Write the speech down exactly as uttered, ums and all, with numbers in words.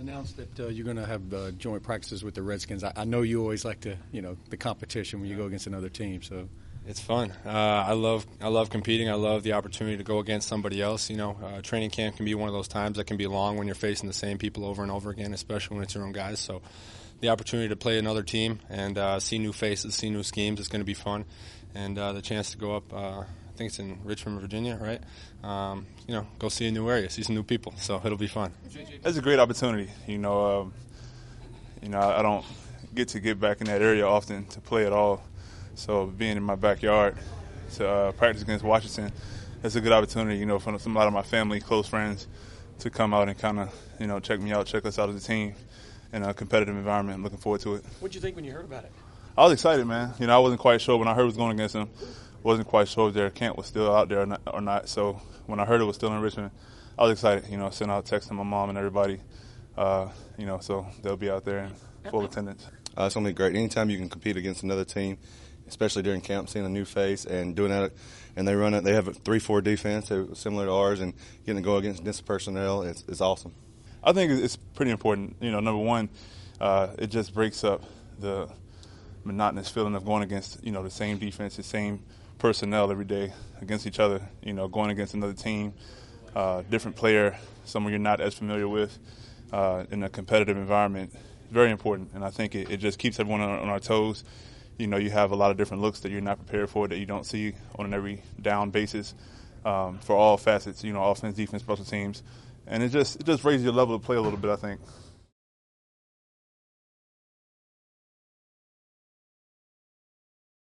announced that uh, you're going to have uh, joint practices with the Redskins. I, I know you always like to, you know, the competition when you go against another team. So it's fun. Uh, I love I love competing. I love the opportunity to go against somebody else. You know, uh, training camp can be one of those times that can be long when you're facing the same people over and over again, especially when it's your own guys. So the opportunity to play another team and uh, see new faces, see new schemes is going to be fun, and uh, the chance to go up. Uh, I think it's in Richmond, Virginia, right? Um, you know, go see a new area, see some new people. So it'll be fun. It's a great opportunity. You know, um, you know, I don't get to get back in that area often to play at all. So being in my backyard to uh, practice against Washington, it's a good opportunity. You know, for some a lot of my family, close friends, to come out and kind of, you know, check me out, check us out as a team in a competitive environment. I'm looking forward to it. What did you think when you heard about it? I was excited, man. You know, I wasn't quite sure when I heard it was going against him. Wasn't quite sure if their camp was still out there or not, or not. So when I heard it was still in Richmond, I was excited. You know, sent out a text to my mom and everybody. Uh, you know, so they'll be out there in full attendance. Uh, it's going to be great. Anytime you can compete against another team, especially during camp, seeing a new face and doing that, and they run it. They have a three four defense similar to ours, and getting to go against this personnel is, is awesome. I think it's pretty important. You know, number one, uh, it just breaks up the monotonous feeling of going against, you know, the same defense, the same personnel every day against each other. You know, going against another team, uh, different player, someone you're not as familiar with, uh, in a competitive environment. Very important, and I think it, it just keeps everyone on, on our toes. You know, you have a lot of different looks that you're not prepared for, that you don't see on an every down basis, um, for all facets. You know, offense, defense, special teams, and it just it just raises your level of play a little bit, I think.